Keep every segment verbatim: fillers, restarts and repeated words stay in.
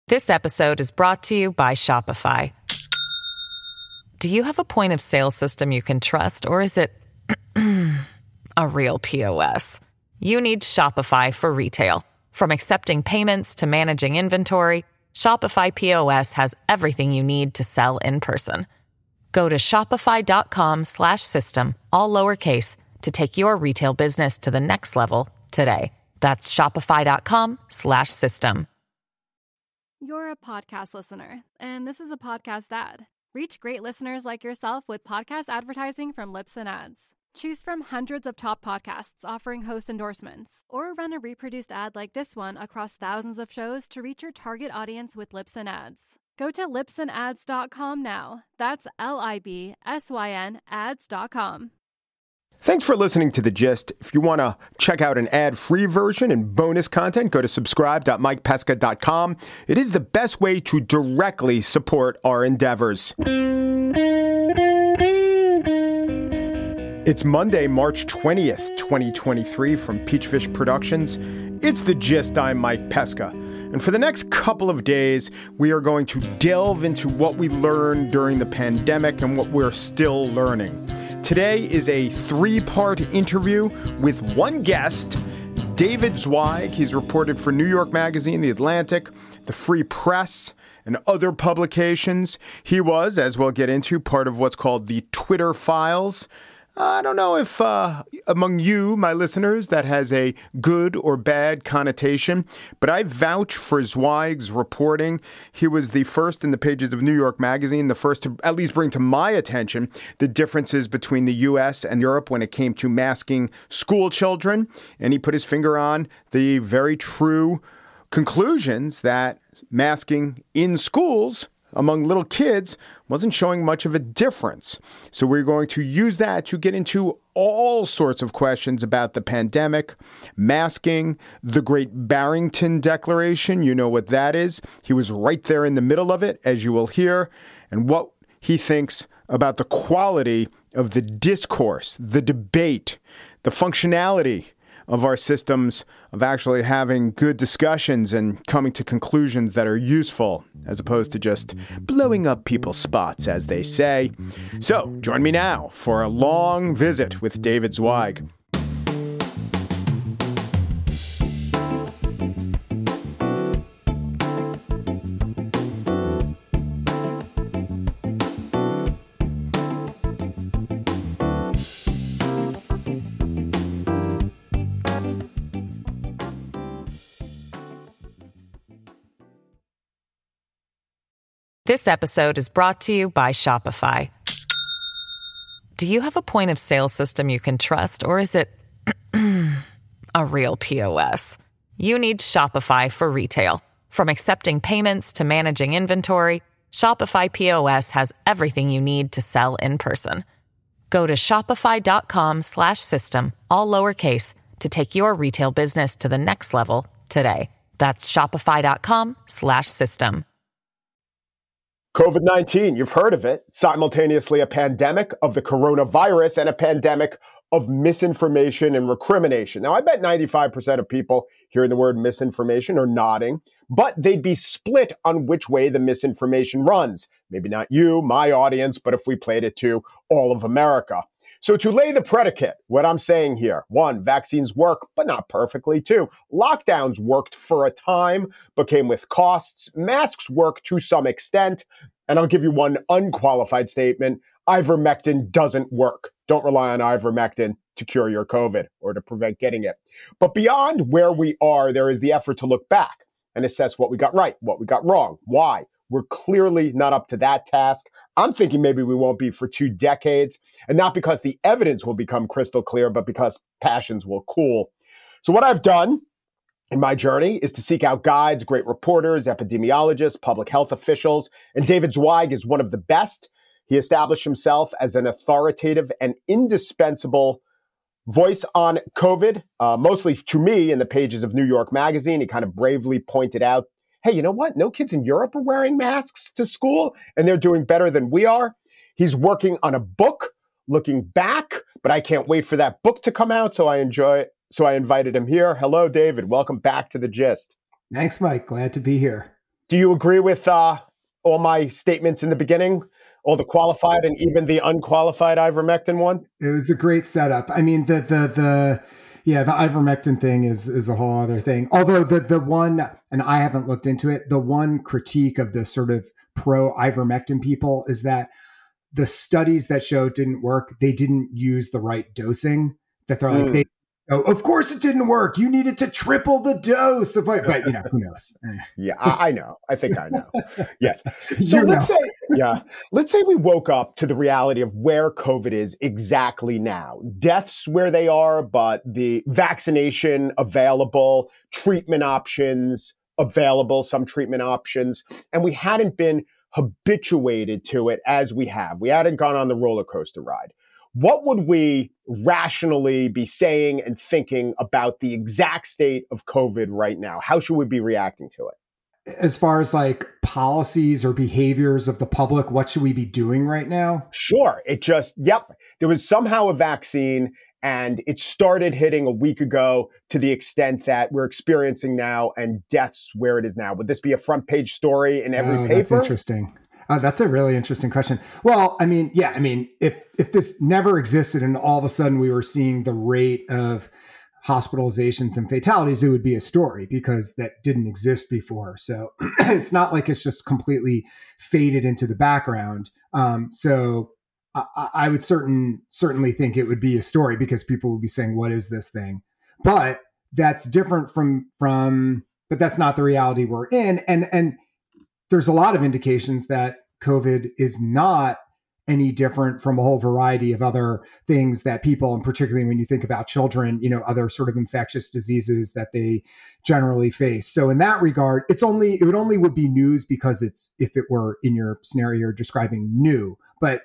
This episode is brought to you by Shopify. Do you have a point of sale system you can trust, or is it a real P O S? You need Shopify for retail. From accepting payments to managing inventory, Shopify P O S has everything you need to sell in person. Go to shopify.com slash system, all lowercase, to take your retail business to the next level today. That's shopify.com slash system. You're a podcast listener, and this is a podcast ad. Reach great listeners like yourself with podcast advertising from Libsyn Ads. Choose from hundreds of top podcasts offering host endorsements, or run a reproduced ad like this one across thousands of shows to reach your target audience with Libsyn Ads. Go to libsyn ads dot com now. That's L I B S Y N ads dot com. Thanks for listening to The Gist. If you want to check out an ad-free version and bonus content, go to subscribe dot mike pesca dot com. It is the best way to directly support our endeavors. It's Monday, March twentieth, twenty twenty-three from Peachfish Productions. It's The Gist. I'm Mike Pesca. And for the next couple of days, we are going to delve into what we learned during the pandemic and what we're still learning. Today is a three-part interview with one guest, David Zweig. He's reported for New York Magazine, The Atlantic, The Free Press, and other publications. He was, as we'll get into, part of what's called the Twitter Files. I don't know if uh, among you, my listeners, that has a good or bad connotation, but I vouch for Zweig's reporting. He was the first in the pages of New York Magazine, the first to at least bring to my attention the differences between the U S and Europe when it came to masking school children. And he put his finger on the very true conclusions that masking in schools among little kids wasn't showing much of a difference. So we're going to use that to get into all sorts of questions about the pandemic, masking, the Great Barrington Declaration. You know what that is. He was right there in the middle of it, as you will hear, and what he thinks about the quality of the discourse, the debate, the functionality of our systems of actually having good discussions and coming to conclusions that are useful, as opposed to just blowing up people's spots, as they say. So join me now for a long visit with David Zweig. This episode is brought to you by Shopify. Do you have a point of sale system you can trust, or is it a real P O S? You need Shopify for retail. From accepting payments to managing inventory, Shopify P O S has everything you need to sell in person. Go to shopify.com slash system, all lowercase, to take your retail business to the next level today. That's shopify.com slash system. COVID nineteen, you've heard of it, simultaneously a pandemic of the coronavirus and a pandemic of misinformation and recrimination. Now, I bet ninety-five percent of people hearing the word misinformation are nodding, but they'd be split on which way the misinformation runs. Maybe not you, my audience, but if we played it to all of America. So to lay the predicate, what I'm saying here, one, vaccines work, but not perfectly. Two, lockdowns worked for a time, but came with costs. Masks work to some extent. And I'll give you one unqualified statement. Ivermectin doesn't work. Don't rely on ivermectin to cure your COVID or to prevent getting it. But beyond where we are, there is the effort to look back and assess what we got right, what we got wrong, why. We're clearly not up to that task. I'm thinking maybe we won't be for two decades, and not because the evidence will become crystal clear, but because passions will cool. So what I've done in my journey is to seek out guides, great reporters, epidemiologists, public health officials, and David Zweig is one of the best. He established himself as an authoritative and indispensable voice on COVID, uh, mostly to me in the pages of New York Magazine. He kind of bravely pointed out, hey, you know what? No kids in Europe are wearing masks to school, and they're doing better than we are. He's working on a book looking back, but I can't wait for that book to come out, so I enjoy it. So I invited him here. Hello, David. Welcome back to The Gist. Thanks, Mike. Glad to be here. Do you agree with uh, all my statements in the beginning? All the qualified and even the unqualified ivermectin one? It was a great setup. I mean, the the the yeah, the ivermectin thing is is a whole other thing. Although the the one, and I haven't looked into it, the one critique of the sort of pro ivermectin people is that the studies that show it didn't work, they didn't use the right dosing. That they're like, mm. they, oh, of course it didn't work. You needed to triple the dose of it. But, you know, who knows? Yeah, I, I know. I think I know. Yes. So you let's know. say, yeah, let's say we woke up to the reality of where COVID is exactly now. Deaths where they are, but the vaccination available, treatment options available, some treatment options. And we hadn't been habituated to it as we have. We hadn't gone on the roller coaster ride. What would we rationally be saying and thinking about the exact state of COVID right now? How should we be reacting to it? As far as like policies or behaviors of the public, what should we be doing right now? Sure. It just, yep. There was somehow a vaccine and it started hitting a week ago to the extent that we're experiencing now, and deaths where it is now. Would this be a front page story in every oh, paper? That's interesting. Uh, that's a really interesting question. Well, I mean, yeah, I mean, if if this never existed and all of a sudden we were seeing the rate of hospitalizations and fatalities, it would be a story because that didn't exist before. So it's not like it's just completely faded into the background. Um, so I, I would certain certainly think it would be a story because people would be saying, "What is this thing?" But that's different from from. But that's not the reality we're in, and and. There's a lot of indications that COVID is not any different from a whole variety of other things that people, and particularly when you think about children, you know, other sort of infectious diseases that they generally face. So in that regard, it's only, it would only would be news because it's, if it were in your scenario you're describing, new, but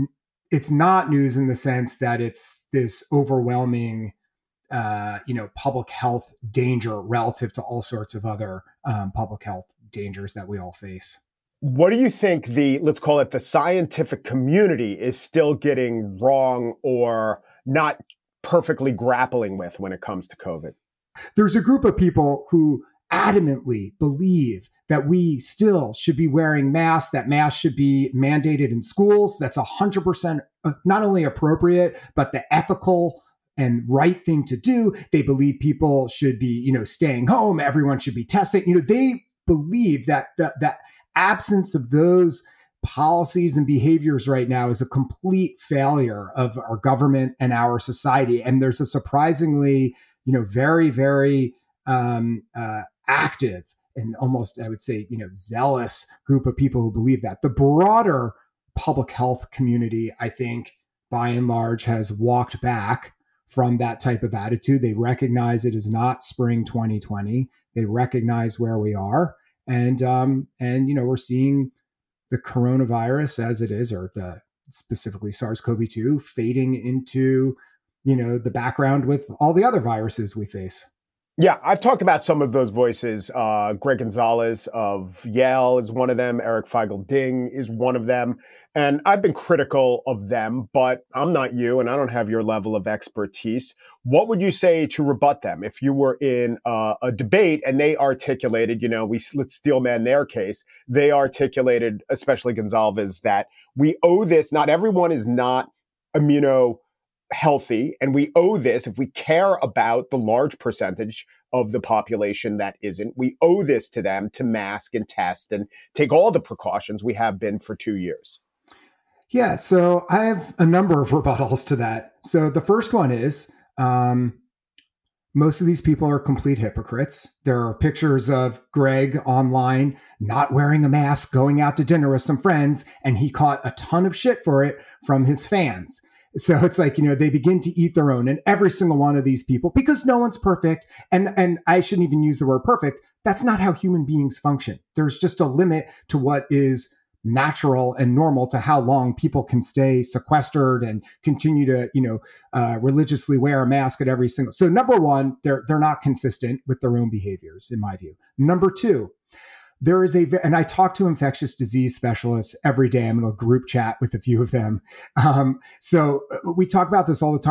it's not news in the sense that it's this overwhelming uh, you know, public health danger relative to all sorts of other um, public health dangers that we all face. What do you think the, let's call it the scientific community is still getting wrong or not perfectly grappling with when it comes to COVID? There's a group of people who adamantly believe that we still should be wearing masks, that masks should be mandated in schools. That's one hundred percent not only appropriate, but the ethical and right thing to do. They believe people should be, you know, staying home. Everyone should be testing. You know, they believe that the, that absence of those policies and behaviors right now is a complete failure of our government and our society. And there's a surprisingly, you know, very, very um, uh, active and almost, I would say, you know, zealous group of people who believe that. The broader public health community, I think, by and large, has walked back from that type of attitude. They recognize it is not spring twenty twenty. They recognize where we are. And, um, and you know, we're seeing the coronavirus as it is, or the specifically SARS-C o V two, fading into, you know, the background with all the other viruses we face. Yeah, I've talked about some of those voices. Uh, Greg Gonzalez of Yale is one of them. Eric Feigl-Ding is one of them. And I've been critical of them, but I'm not you and I don't have your level of expertise. What would you say to rebut them if you were in uh, a debate and they articulated, you know, we let's steelman their case. They articulated, especially Gonzalez, that we owe this. Not everyone is not immuno healthy, and we owe this, if we care about the large percentage of the population that isn't, we owe this to them to mask and test and take all the precautions we have been for two years. Yeah, so I have a number of rebuttals to that. So the first one is um, most of these people are complete hypocrites. There are pictures of Greg online not wearing a mask, going out to dinner with some friends, and he caught a ton of shit for it from his fans. So it's like, you know, they begin to eat their own, and every single one of these people, because no one's perfect. And, and I shouldn't even use the word perfect. That's not how human beings function. There's just a limit to what is natural and normal to how long people can stay sequestered and continue to, you know, uh, religiously wear a mask at every single. So number one, they're, they're not consistent with their own behaviors, in my view. Number two, there is a, and I talk to infectious disease specialists every day. I'm in a group chat with a few of them. Um, so we talk about this all the time.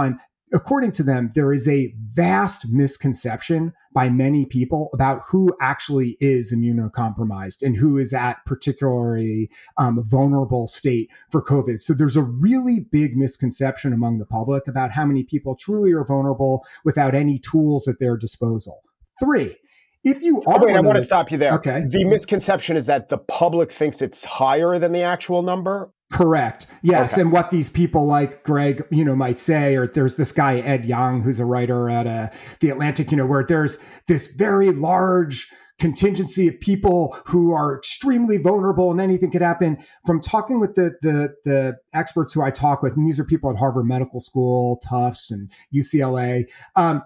according to them, there is a vast misconception by many people about who actually is immunocompromised and who is at particularly um, vulnerable state for COVID. So there's a really big misconception among the public about how many people truly are vulnerable without any tools at their disposal. Three, if you are... Oh, wait, I want the, to stop you there. Okay. The misconception is that the public thinks it's higher than the actual number? Correct. Yes. Okay. And what these people like Greg, you know, might say, or there's this guy, Ed Young, who's a writer at uh, The Atlantic, you know, where there's this very large contingency of people who are extremely vulnerable and anything could happen. From talking with the, the, the experts who I talk with, and these are people at Harvard Medical School, Tufts, and U C L A, um,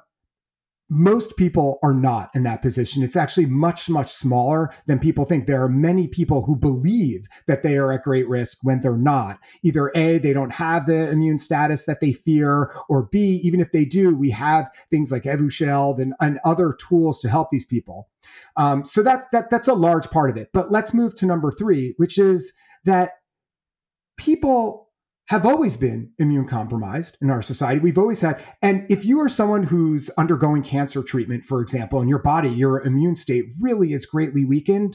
most people are not in that position. It's actually much, much smaller than people think. There are many people who believe that they are at great risk when they're not. Either A, they don't have the immune status that they fear, or B, even if they do, we have things like Evusheld and, and other tools to help these people. Um, so that, that that's a large part of it. But let's move to number three, which is that people have always been immune compromised in our society. We've always had. And if you are someone who's undergoing cancer treatment, for example, in your body, your immune state really is greatly weakened,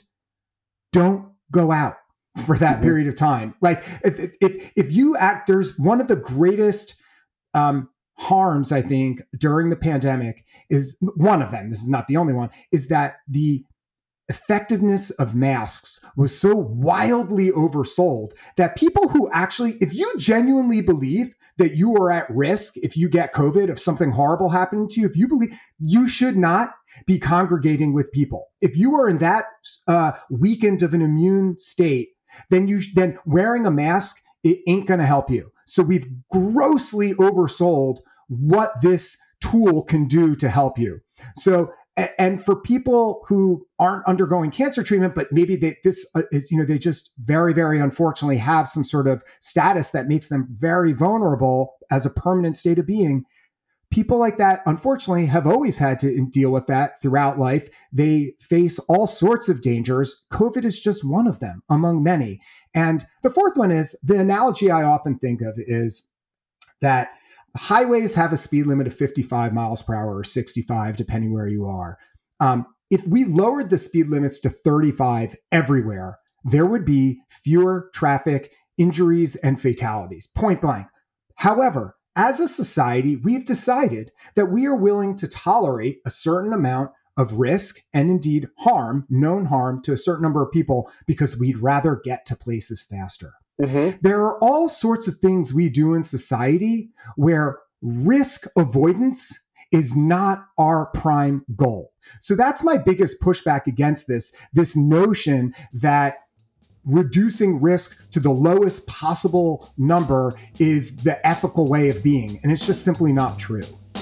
don't go out for that mm-hmm. period of time. Like if, if, if you act, there's one of the greatest um, harms, I think, during the pandemic is one of them. This is not the only one, is that the effectiveness of masks was so wildly oversold that people who actually, if you genuinely believe that you are at risk, if you get COVID, if something horrible happening to you, if you believe, you should not be congregating with people. If you are in that uh, weakened of an immune state, then you then wearing a mask, it ain't going to help you. So we've grossly oversold what this tool can do to help you. So And for people who aren't undergoing cancer treatment, but maybe they, this, uh, you know, they just very, very unfortunately have some sort of status that makes them very vulnerable as a permanent state of being. People like that, unfortunately, have always had to deal with that throughout life. They face all sorts of dangers. COVID is just one of them among many. And the fourth one is the analogy I often think of is that highways have a speed limit of fifty-five miles per hour or sixty-five, depending where you are. Um, if we lowered the speed limits to thirty-five everywhere, there would be fewer traffic injuries and fatalities, point blank. However, as a society, we've decided that we are willing to tolerate a certain amount of risk and indeed harm, known harm to a certain number of people because we'd rather get to places faster. Mm-hmm. There are all sorts of things we do in society where risk avoidance is not our prime goal. So that's my biggest pushback against this, this notion that reducing risk to the lowest possible number is the ethical way of being. And it's just simply not true.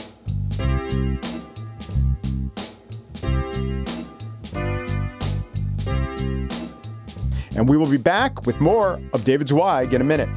And we will be back with more of David Zweig in a minute.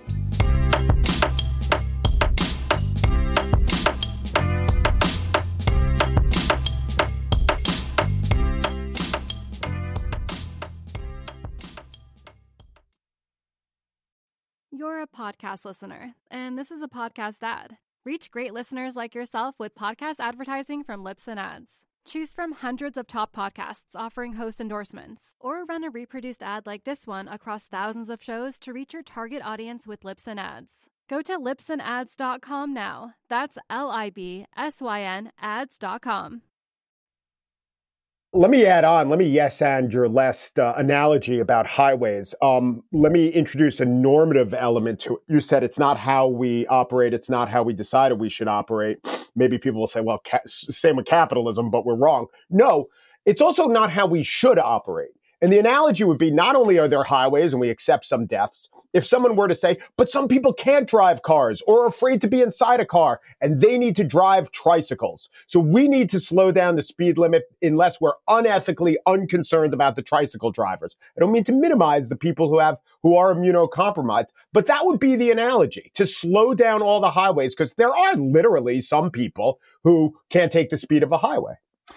You're a podcast listener, and this is a podcast ad. Reach great listeners like yourself with podcast advertising from Libsyn Ads. Choose from hundreds of top podcasts offering host endorsements, or run a reproduced ad like this one across thousands of shows to reach your target audience with Libsyn Ads. Go to libsyn ads dot com now. That's L I B S Y N ads dot com. Let me add on, let me yes and your last uh, analogy about highways. Um, let me introduce a normative element to it. You said it's not how we operate, it's not how we decided we should operate. Maybe people will say, well, ca- same with capitalism, but we're wrong. No, it's also not how we should operate. And the analogy would be not only are there highways and we accept some deaths, if someone were to say, but some people can't drive cars or are afraid to be inside a car and they need to drive tricycles. So we need to slow down the speed limit unless we're unethically unconcerned about the tricycle drivers. I don't mean to minimize the people who have who are immunocompromised, but that would be the analogy, to slow down all the highways, because there are literally some people who can't take the speed of a highway.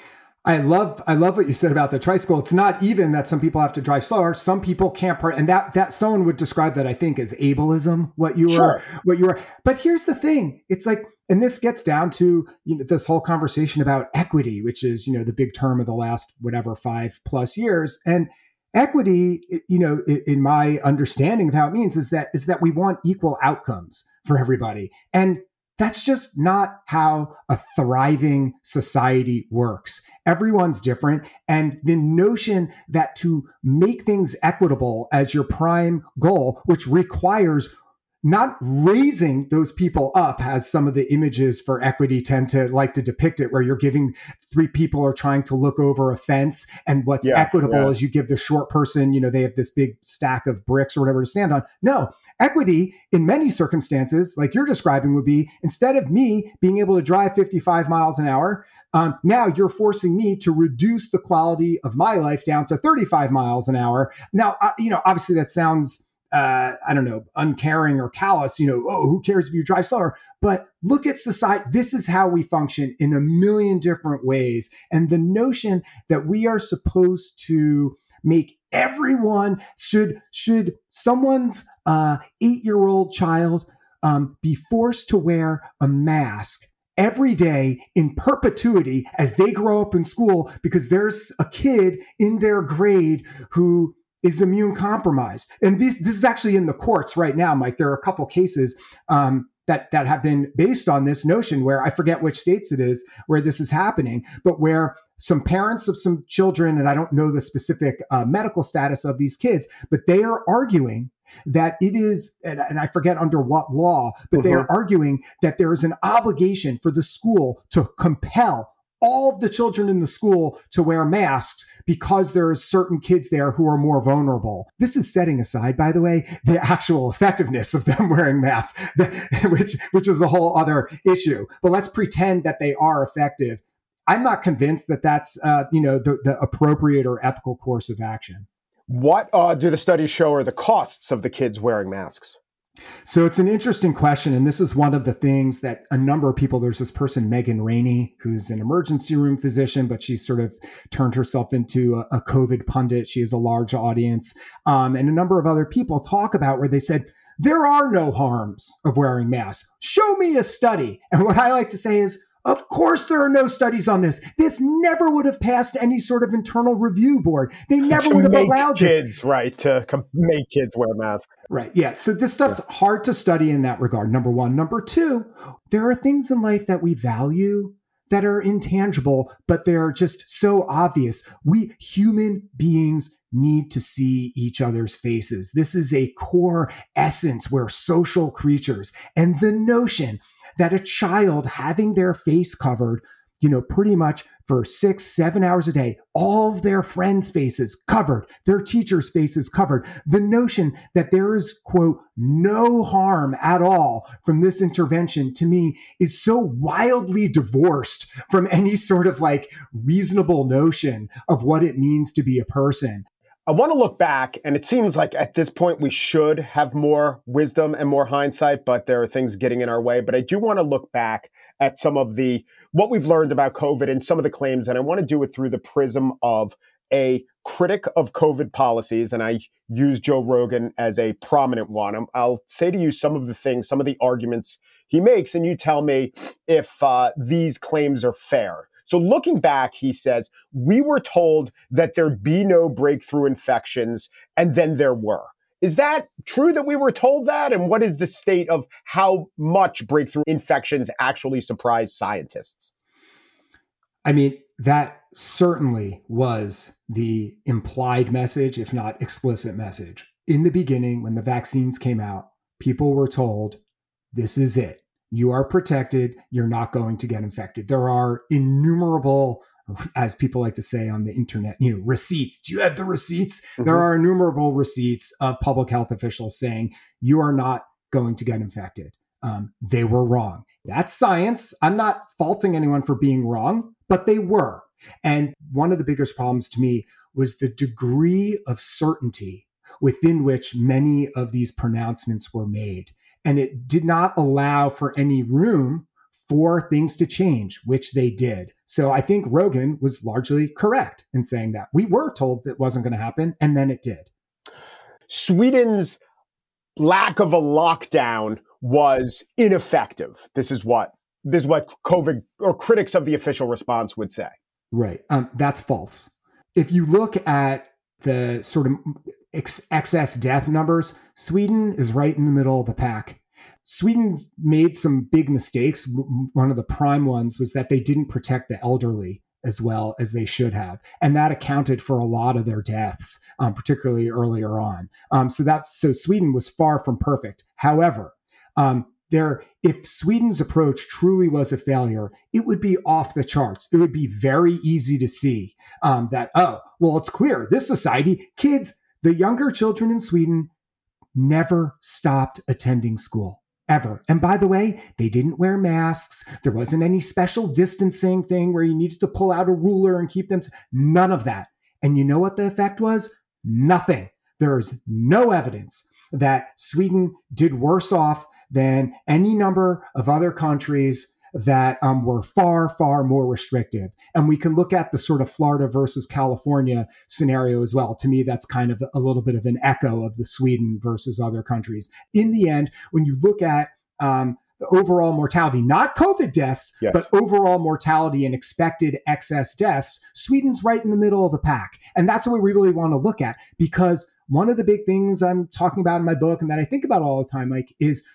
I love I love what you said about the tricycle. It's not even that some people have to drive slower. Some people can't part, and that that someone would describe that, I think, as ableism. What you were, Sure. what you were. But here's the thing: it's like, and this gets down to, you know, this whole conversation about equity, which is, you know, the big term of the last whatever five plus years. And equity, you know, in my understanding of how it means is that is that we want equal outcomes for everybody, and that's just not how a thriving society works. Everyone's different. And the notion that to make things equitable as your prime goal, which requires not raising those people up, as some of the images for equity tend to like to depict it, where you're giving three people are trying to look over a fence, and what's Yeah, equitable yeah. is you give the short person, you know, they have this big stack of bricks or whatever to stand on. No, equity in many circumstances, like you're describing, would be, instead of me being able to drive fifty-five miles an hour, um, now you're forcing me to reduce the quality of my life down to thirty-five miles an hour. Now, uh, you know, obviously that sounds Uh, I don't know, uncaring or callous, you know, oh, who cares if you drive slower? But look at society. This is how we function in a million different ways. And the notion that we are supposed to make everyone, should, should someone's uh, eight-year-old child um, be forced to wear a mask every day in perpetuity as they grow up in school because there's a kid in their grade who is immune compromised. And this this is actually in the courts right now, Mike. There are a couple cases um, that that have been based on this notion, where I forget which states it is where this is happening, but where some parents of some children, and I don't know the specific uh, medical status of these kids, but they are arguing that it is, and, and I forget under what law, but they are arguing that there is an obligation for the school to compel all of the children in the school to wear masks because there are certain kids there who are more vulnerable. This is setting aside, by the way, the actual effectiveness of them wearing masks, which, which is a whole other issue. But let's pretend that they are effective. I'm not convinced that that's, uh, you know, the, the appropriate or ethical course of action. What uh, do the studies show are the costs of the kids wearing masks? So it's an interesting question. And this is one of the things that a number of people, there's this person, Megan Rainey, who's an emergency room physician, but she's sort of turned herself into a, a COVID pundit. She has a large audience. Um, and a number of other people talk about where they said, there are no harms of wearing masks. Show me a study. And what I like to say is, of course, there are no studies on this. This never would have passed any sort of internal review board. They never to would have make allowed kids, this. right, to com- make kids wear masks. Right. Yeah. So this stuff's yeah. hard to study in that regard. Number one. Number two, there are things in life that we value that are intangible, but they're just so obvious. We human beings need to see each other's faces. This is a core essence. We're social creatures. And the notion that a child having their face covered, you know, pretty much for six, seven hours a day, all of their friends' faces covered, their teachers' faces covered, the notion that there is, quote, no harm at all from this intervention, to me, is so wildly divorced from any sort of like reasonable notion of what it means to be a person. I want to look back, and it seems like at this point we should have more wisdom and more hindsight, but there are things getting in our way. But I do want to look back at some of the, what we've learned about COVID and some of the claims, and I want to do it through the prism of a critic of COVID policies, and I use Joe Rogan as a prominent one. I'll say to you some of the things, some of the arguments he makes, and you tell me if uh, these claims are fair. So looking back, he says, we were told that there'd be no breakthrough infections, and then there were. Is that true that we were told that? And what is the state of how much breakthrough infections actually surprise scientists? I mean, that certainly was the implied message, if not explicit message. In the beginning, when the vaccines came out, people were told, this is it. You are protected. You're not going to get infected. There are innumerable, as people like to say on the internet, you know, receipts. Do you have the receipts? Mm-hmm. There are innumerable receipts of public health officials saying you are not going to get infected. Um, they were wrong. That's science. I'm not faulting anyone for being wrong, but they were. And one of the biggest problems to me was the degree of certainty within which many of these pronouncements were made. And it did not allow for any room for things to change, which they did. So I think Rogan was largely correct in saying that. We were told it wasn't going to happen, and then it did. Sweden's lack of a lockdown was ineffective. This is what this is what COVID or critics of the official response would say. Right. Um, that's false. If you look at the sort of ex- excess death numbers, Sweden is right in the middle of the pack. Sweden's made some big mistakes. One of the prime ones was that they didn't protect the elderly as well as they should have. And that accounted for a lot of their deaths, um, particularly earlier on. Um, so that's so Sweden was far from perfect. However, um, there, if Sweden's approach truly was a failure, it would be off the charts. It would be very easy to see um, that, oh, well, it's clear this society, kids, the younger children in Sweden never stopped attending school. Ever. And by the way, they didn't wear masks. There wasn't any special distancing thing where you needed to pull out a ruler and keep them. None of that. And you know what the effect was? Nothing. There's no evidence that Sweden did worse off than any number of other countries that um, were far, far more restrictive. And we can look at the sort of Florida versus California scenario as well. To me, that's kind of a little bit of an echo of the Sweden versus other countries. In the end, when you look at um, the overall mortality, not COVID deaths, yes. but overall mortality and expected excess deaths, Sweden's right in the middle of the pack. And that's what we really want to look at, because one of the big things I'm talking about in my book and that I think about all the time, Mike, is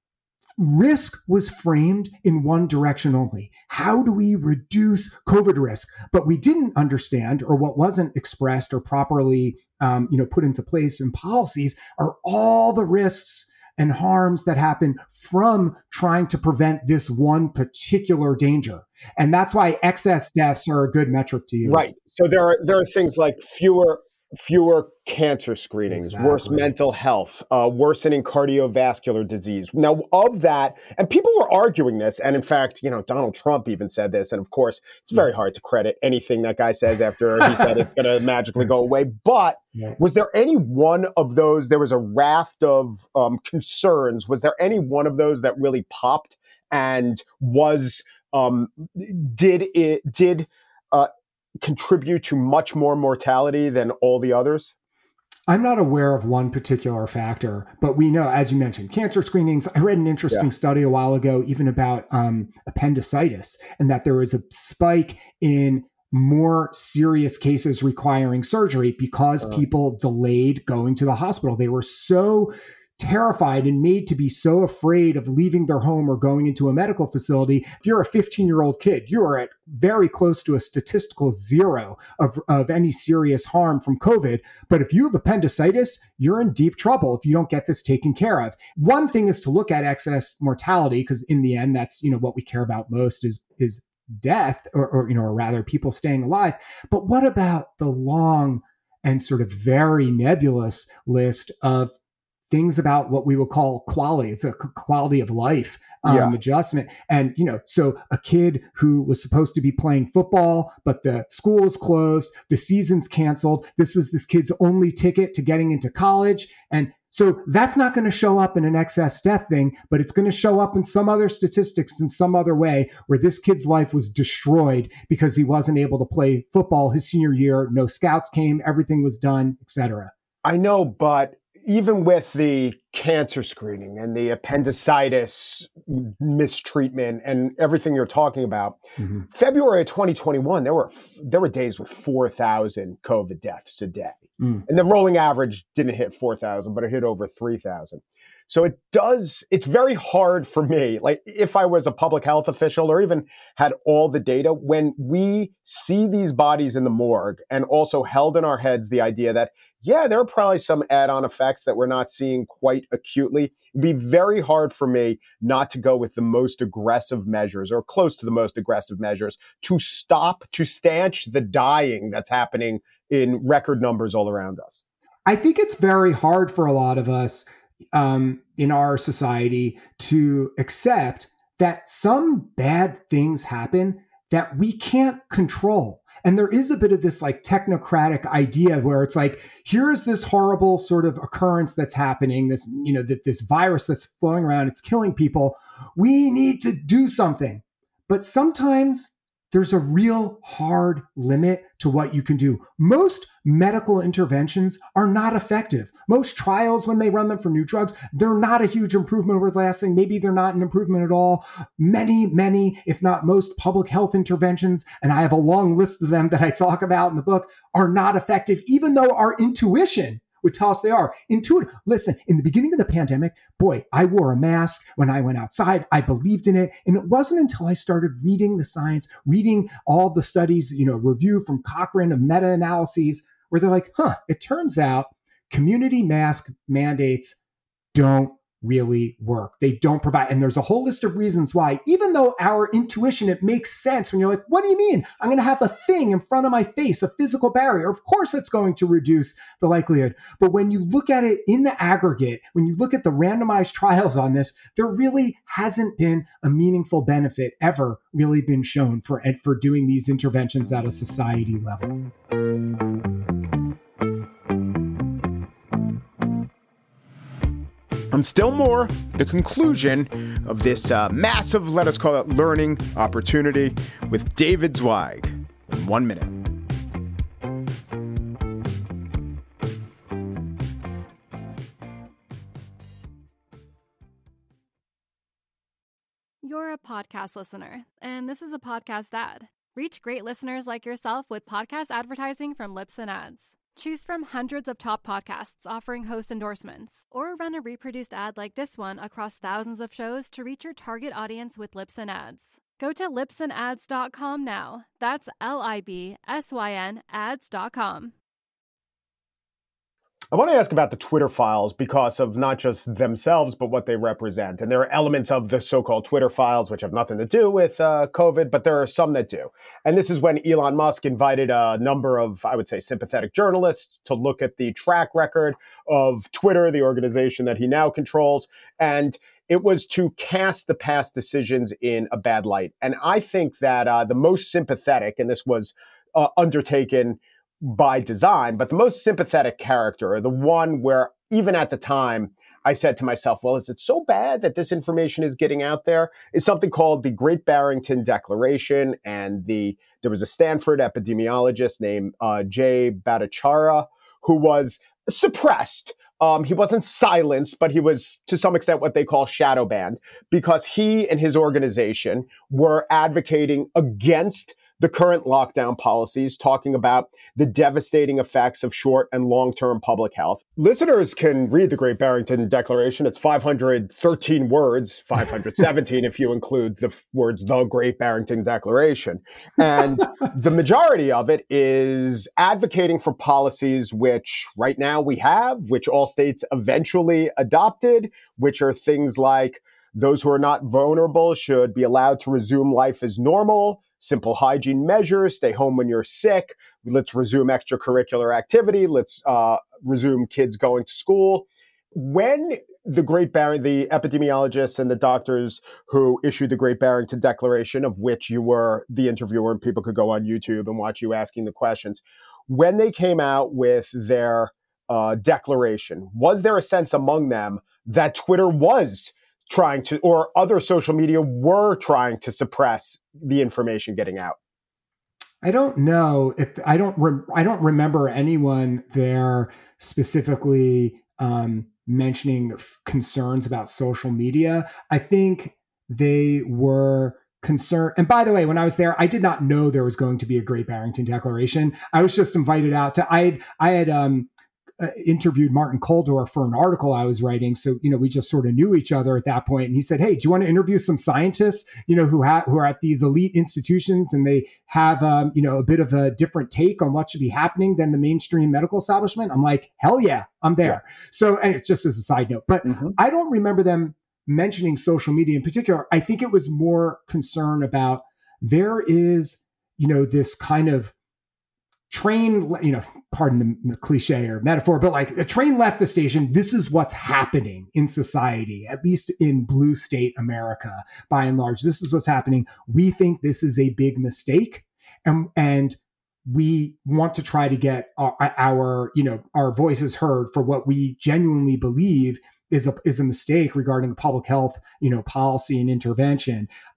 risk was framed in one direction only. How do we reduce COVID risk? But we didn't understand, or what wasn't expressed or properly um, you know, put into place in policies, are all the risks and harms that happen from trying to prevent this one particular danger. And that's why excess deaths are a good metric to use. Right. So there are there are things like fewer fewer cancer screenings, Exactly. worse mental health, uh, worsening cardiovascular disease. Now, of that, and people were arguing this, and in fact, you know, Donald Trump even said this, and of course, it's very hard to credit anything that guy says after he said it's going to magically go away. But Yeah. was there any one of those, there was a raft of um, concerns, was there any one of those that really popped and was, um, did it, did, uh, contribute to much more mortality than all the others? I'm not aware of one particular factor, but we know, as you mentioned, cancer screenings. I read an interesting Yeah. study a while ago, even about um, appendicitis, and that there was a spike in more serious cases requiring surgery because Uh. people delayed going to the hospital. They were so terrified and made to be so afraid of leaving their home or going into a medical facility. If you're a fifteen-year-old kid, you are at very close to a statistical zero of, of any serious harm from COVID. But if you have appendicitis, you're in deep trouble if you don't get this taken care of. One thing is to look at excess mortality, because in the end, that's, you know, what we care about most is, is death, or, or, you know, or rather people staying alive. But what about the long and sort of very nebulous list of things about what we will call quality? It's a quality of life um, Yeah. adjustment. And, you know, so a kid who was supposed to be playing football, but the school is closed, the season's canceled. This was this kid's only ticket to getting into college. And so that's not going to show up in an excess death thing, but it's going to show up in some other statistics in some other way, where this kid's life was destroyed because he wasn't able to play football his senior year. No scouts came, everything was done, et cetera. I know, but even with the cancer screening and the appendicitis mistreatment and everything you're talking about, Mm-hmm. February of twenty twenty-one, there were there were days with four thousand COVID deaths a day. Mm. And the rolling average didn't hit four thousand, but it hit over three thousand. So it does, it's very hard for me, like if I was a public health official or even had all the data, when we see these bodies in the morgue and also held in our heads the idea that, yeah, there are probably some add-on effects that we're not seeing quite acutely, it'd be very hard for me not to go with the most aggressive measures or close to the most aggressive measures to stop, to stanch the dying that's happening in record numbers all around us. I think it's very hard for a lot of us um, in our society to accept that some bad things happen that we can't control. And there is a bit of this like technocratic idea where it's like, here's this horrible sort of occurrence that's happening, this, you know, that this virus that's flowing around, it's killing people. We need to do something. But sometimes there's a real hard limit to what you can do. Most medical interventions are not effective. Most trials, when they run them for new drugs, they're not a huge improvement over the last thing. Maybe they're not an improvement at all. Many, many, if not most public health interventions, and I have a long list of them that I talk about in the book, are not effective, even though our intuition would tell us they are. Intuitive. Listen, in the beginning of the pandemic, boy, I wore a mask when I went outside. I believed in it. And it wasn't until I started reading the science, reading all the studies, you know, review from Cochrane of meta-analyses, where they're like, huh, it turns out community mask mandates don't really work. They don't provide. And there's a whole list of reasons why, even though our intuition, it makes sense when you're like, what do you mean? I'm going to have a thing in front of my face, a physical barrier. Of course, it's going to reduce the likelihood. But when you look at it in the aggregate, when you look at the randomized trials on this, there really hasn't been a meaningful benefit ever really been shown for, for doing these interventions at a society level. And still more, the conclusion of this uh, massive, let us call it, learning opportunity with David Zweig in one minute. You're a podcast listener, and this is a podcast ad. Reach great listeners like yourself with podcast advertising from Libsyn Ads. Choose from hundreds of top podcasts offering host endorsements, or run a reproduced ad like this one across thousands of shows to reach your target audience with Libsyn Ads. Go to libsyn ads dot com now. That's L I B S Y N ads dot com. I want to ask about the Twitter files because of not just themselves, but what they represent. And there are elements of the so-called Twitter files which have nothing to do with uh, COVID, but there are some that do. And this is when Elon Musk invited a number of, I would say, sympathetic journalists to look at the track record of Twitter, the organization that he now controls. And it was to cast the past decisions in a bad light. And I think that uh, the most sympathetic, and this was uh, undertaken by design, but the most sympathetic character, the one where even at the time I said to myself, well, is it so bad that this information is getting out there? Is something called the Great Barrington Declaration. And the there was a Stanford epidemiologist named uh, Jay Bhattacharya who was suppressed. Um, he wasn't silenced, but he was to some extent what they call shadow banned because he and his organization were advocating against the current lockdown policies, talking about the devastating effects of short and long-term public health. Listeners can read the Great Barrington Declaration. It's five hundred thirteen words, five hundred seventeen if you include the words, the Great Barrington Declaration. And the majority of it is advocating for policies which right now we have, which all states eventually adopted, which are things like those who are not vulnerable should be allowed to resume life as normal, simple hygiene measures, stay home when you're sick, let's resume extracurricular activity, let's uh, resume kids going to school. When the Great Barrington, the epidemiologists and the doctors who issued the Great Barrington Declaration, of which you were the interviewer and people could go on YouTube and watch you asking the questions, when they came out with their uh, declaration, was there a sense among them that Twitter was trying to, or other social media were trying to suppress the information getting out? I don't know if I don't, re- I don't remember anyone there specifically um, mentioning f- concerns about social media. I think they were concerned. And by the way, when I was there, I did not know there was going to be a Great Barrington Declaration. I was just invited out to, I had, I had, um, Uh, interviewed Martin Koldorf for an article I was writing. So, you know, we just sort of knew each other at that point. And he said, hey, do you want to interview some scientists, you know, who have, who are at these elite institutions and they have, um, you know, a bit of a different take on what should be happening than the mainstream medical establishment? I'm like, hell yeah, I'm there. Yeah. So, and it's just as a side note, but mm-hmm. I don't remember them mentioning social media in particular. I think it was more concern about there is, you know, this kind of train, you know, pardon the, the cliche or metaphor, but like a train left the station. This is what's happening in society, at least in blue state America, by and large. This is what's happening. We think this is a big mistake. And, and we want to try to get our, our, you know, our voices heard for what we genuinely believe is a, is a mistake regarding public health, you know, policy and intervention. Um,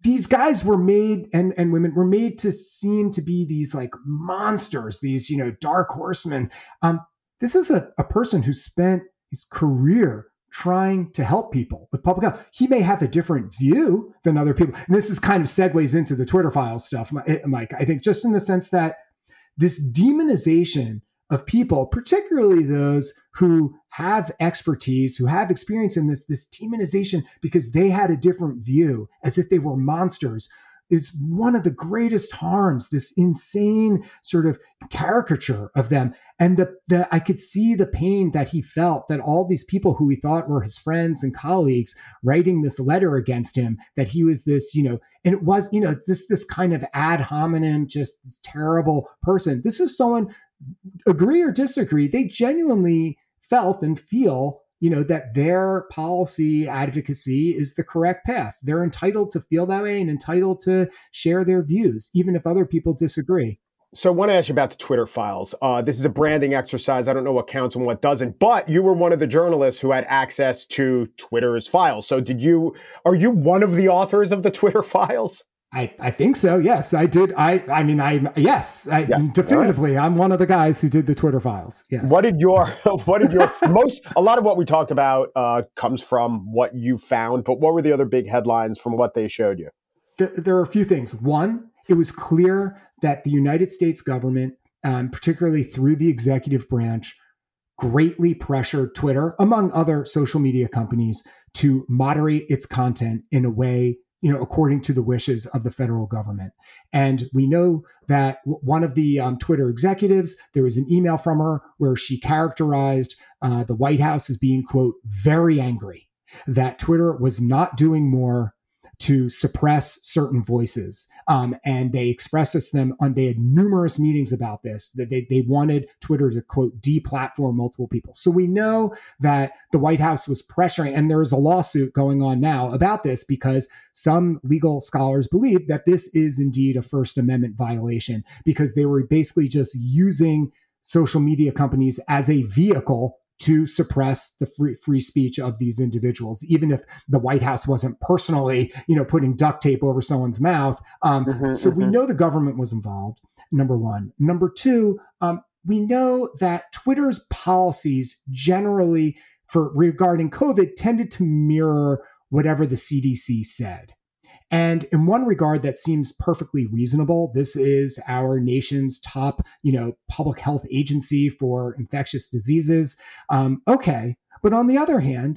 these guys were made, and, and women were made to seem to be these like monsters, these, you know, dark horsemen. Um, this is a, a person who spent his career trying to help people with public health. He may have a different view than other people. And this is kind of segues into the Twitter files stuff, Mike. I think just in the sense that this demonization of people, particularly those who have expertise, who have experience in this, this demonization because they had a different view, as if they were monsters, is one of the greatest harms, this insane sort of caricature of them. And the, the I could see the pain that he felt, that all these people who he thought were his friends and colleagues writing this letter against him, that he was this, you know, and it was, you know, this, this kind of ad hominem, just this terrible person. This is someone, agree or disagree, they genuinely felt and feel, you know, that their policy advocacy is the correct path. They're entitled to feel that way and entitled to share their views, even if other people disagree. So I want to ask you about the Twitter files. Uh, this is a branding exercise. I don't know what counts and what doesn't, but you were one of the journalists who had access to Twitter's files. So did you, are you one of the authors of the Twitter files? I, I think so. Yes, I did. I I mean, I yes, I, yes. definitively. Right. I'm one of the guys who did the Twitter files. Yes. What did your what did your most? A lot of what we talked about uh, comes from what you found. But what were the other big headlines from what they showed you? There, there are a few things. One, it was clear that the United States government, um, particularly through the executive branch, greatly pressured Twitter, among other social media companies, to moderate its content in a way, you know, according to the wishes of the federal government. And we know that one of the um, Twitter executives, there was an email from her where she characterized uh, the White House as being, quote, very angry that Twitter was not doing more to suppress certain voices. Um, and they expressed this to them on, they had numerous meetings about this, that they, they wanted Twitter to, quote, deplatform multiple people. So we know that the White House was pressuring, and there is a lawsuit going on now about this because some legal scholars believe that this is indeed a First Amendment violation, because they were basically just using social media companies as a vehicle to suppress the free free speech of these individuals, even if the White House wasn't personally, you know, putting duct tape over someone's mouth. Um, mm-hmm, so mm-hmm. we know the government was involved, number one. Number two, um, we know that Twitter's policies generally for regarding COVID tended to mirror whatever the C D C said. And in one regard, that seems perfectly reasonable. This is our nation's top, you know, public health agency for infectious diseases. Um, okay. But on the other hand,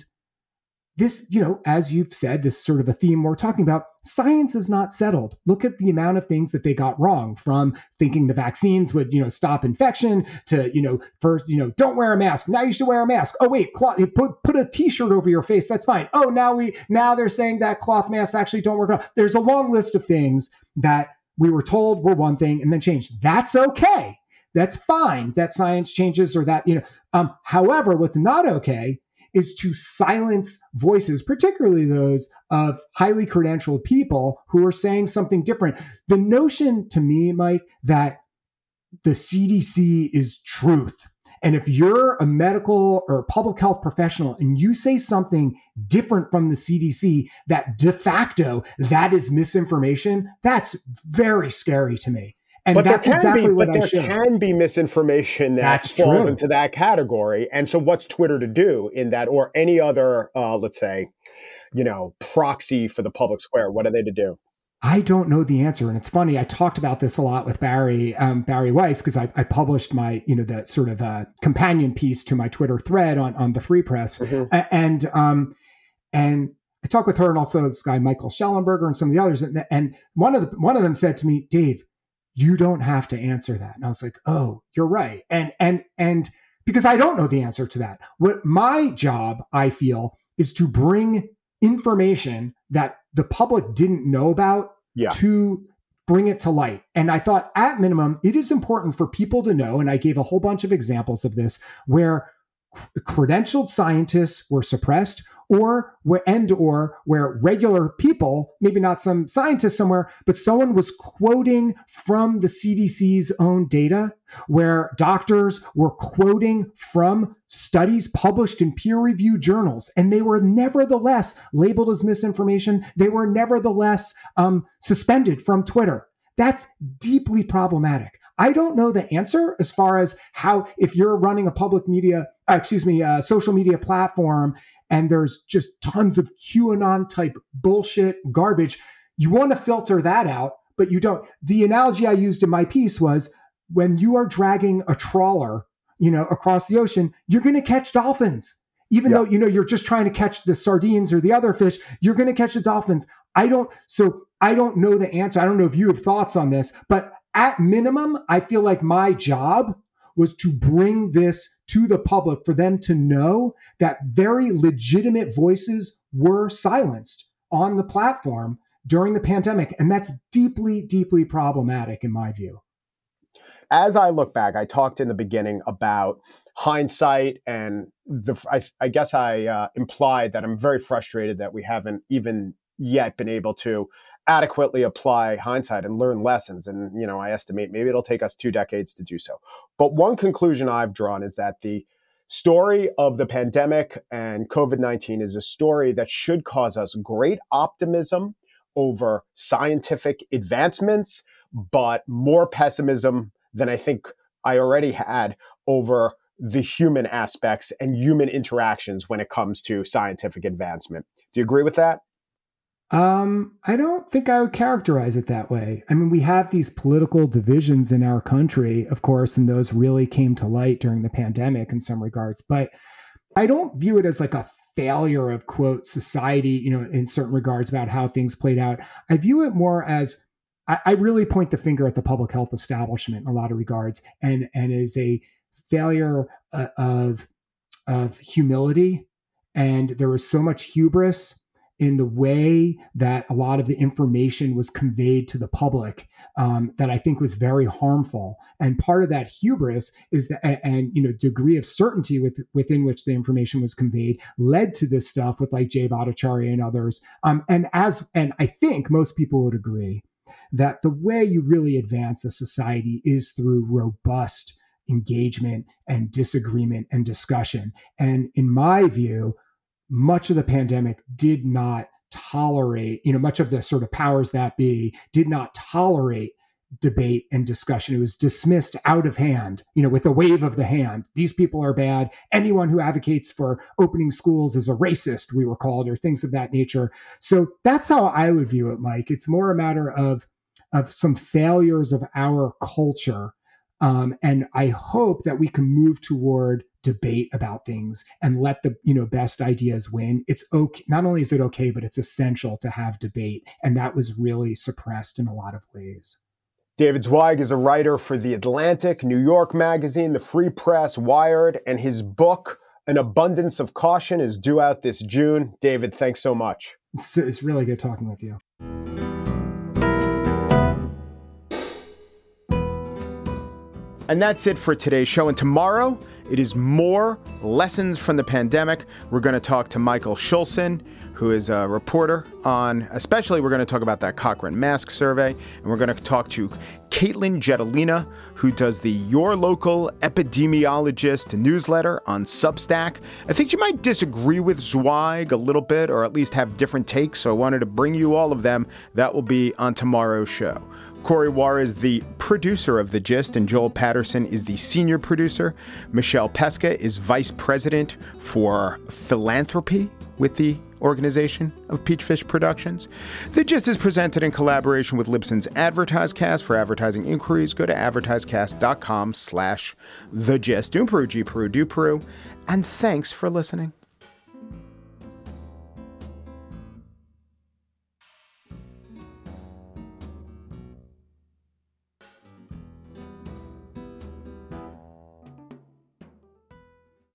this, you know, as you've said, this sort of a theme we're talking about, science is not settled. Look at the amount of things that they got wrong, from thinking the vaccines would, you know, stop infection to, you know, first, you know, don't wear a mask. Now you should wear a mask. Oh, wait, cloth, put, put a t-shirt over your face. That's fine. Oh, now we, now they're saying that cloth masks actually don't work. There's a long list of things that we were told were one thing and then changed. That's okay. That's fine that science changes, or that, you know, um, however, what's not okay is to silence voices, particularly those of highly credentialed people who are saying something different. The notion to me, Mike, that the C D C is truth, and if you're a medical or public health professional and you say something different from the C D C, that de facto that is misinformation, that's very scary to me. And but that's there can exactly be, what but I there showed. can be misinformation that That's falls true. into that category. And so what's Twitter to do in that, or any other, uh, let's say, you know, proxy for the public square? What are they to do? I don't know the answer. And it's funny, I talked about this a lot with Barry, um, Barry Weiss, because I, I published my, you know, the sort of uh, companion piece to my Twitter thread on, on the Free Press. Mm-hmm. And, um, and I talked with her, and also this guy, Michael Schellenberger, and some of the others. And, and one of the, one of them said to me, Dave, you don't have to answer that. And I was like, oh, you're right. And, and, and because I don't know the answer to that. What my job, I feel, is to bring information that the public didn't know about yeah. to bring it to light. And I thought, at minimum, it is important for people to know. And I gave a whole bunch of examples of this where credentialed scientists were suppressed, or where and or where regular people, maybe not some scientist somewhere, but someone was quoting from the C D C's own data, where doctors were quoting from studies published in peer-reviewed journals, and they were nevertheless labeled as misinformation. They were nevertheless um, suspended from Twitter. That's deeply problematic. I don't know the answer as far as how, if you're running a public media, uh, excuse me, a social media platform, and there's just tons of QAnon type bullshit garbage, you want to filter that out, but you don't. The analogy I used in my piece was when you are dragging a trawler, you know, across the ocean, you're going to catch dolphins. Even yeah. though, you know, you're just trying to catch the sardines or the other fish, you're going to catch the dolphins. I don't, so I don't know the answer. I don't know if you have thoughts on this, but at minimum, I feel like my job was to bring this to the public for them to know that very legitimate voices were silenced on the platform during the pandemic. And that's deeply, deeply problematic in my view. As I look back, I talked in the beginning about hindsight, and the, I, I guess I uh, implied that I'm very frustrated that we haven't even yet been able to adequately apply hindsight and learn lessons. And, you know, I estimate maybe it'll take us two decades to do so. But one conclusion I've drawn is that the story of the pandemic and COVID nineteen is a story that should cause us great optimism over scientific advancements, but more pessimism than I think I already had over the human aspects and human interactions when it comes to scientific advancement. Do you agree with that? Um, I don't think I would characterize it that way. I mean, we have these political divisions in our country, of course, and those really came to light during the pandemic in some regards. But I don't view it as like a failure of, quote, society, you know, in certain regards about how things played out. I view it more as, I, I really point the finger at the public health establishment in a lot of regards, and, and is a failure uh, of, of humility. And there was so much hubris in the way that a lot of the information was conveyed to the public, um, that I think was very harmful. And part of that hubris is that, and, you know, degree of certainty with, within which the information was conveyed led to this stuff with like Jay Bhattacharya and others. Um, and as, and I think most people would agree that the way you really advance a society is through robust engagement and disagreement and discussion. And in my view, much of the pandemic did not tolerate, you know, much of the sort of powers that be did not tolerate debate and discussion. It was dismissed out of hand, you know, with a wave of the hand. These people are bad. Anyone who advocates for opening schools is a racist, we were called, or things of that nature. So that's how I would view it, Mike. It's more a matter of, of some failures of our culture. Um, and I hope that we can move toward debate about things and let the, you know, best ideas win. It's okay. Not only is it okay, but it's essential to have debate. And that was really suppressed in a lot of ways. David Zweig is a writer for The Atlantic, New York Magazine, The Free Press, Wired, and his book, An Abundance of Caution, is due out this June. David, thanks so much. It's, it's really good talking with you. And that's it for today's show. And tomorrow, it is more lessons from the pandemic. We're going to talk to Michael Schulson, who is a reporter on, especially we're going to talk about that Cochrane mask survey. And we're going to talk to Caitlin Jetelina, who does the Your Local Epidemiologist newsletter on Substack. I think you might disagree with Zweig a little bit, or at least have different takes. So I wanted to bring you all of them. That will be on tomorrow's show. Corey Wara is the producer of The Gist, and Joel Patterson is the senior producer. Michelle Pesca is vice president for philanthropy with the organization of Peachfish Productions. The Gist is presented in collaboration with Libsyn's AdvertiseCast. For advertising inquiries, go to advertisecast.com slash The Gist. Doom Peru, G Peru, Do Peru. And thanks for listening.